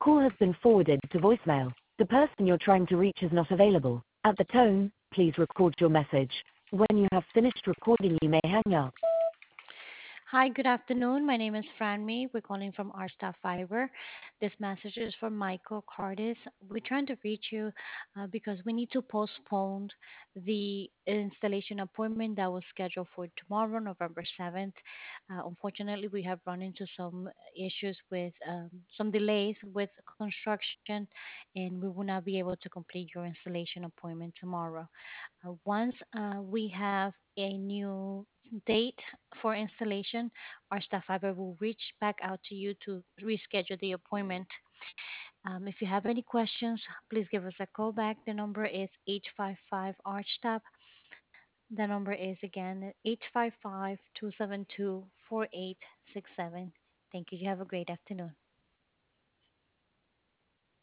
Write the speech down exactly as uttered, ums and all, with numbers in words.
call has been forwarded to voicemail. The person you're trying to reach is not available. At the tone, please record your message. When you have finished recording, you may hang up. Hi, good afternoon. My name is Franmy. We're calling from our staff Fiber. This message is from Michael Cardis. We're trying to reach you uh, because we need to postpone the installation appointment that was scheduled for tomorrow, November seventh. Uh, unfortunately, we have run into some issues with um, some delays with construction, and we will not be able to complete your installation appointment tomorrow. Uh, once uh, we have a new date for installation, our staff fiber will reach back out to you to reschedule the appointment. Um, if you have any questions, please give us a call back. The number is eight five five ARCHTAP. The number is again eight five five, two seven two, four eight six seven. Thank you. You have a great afternoon.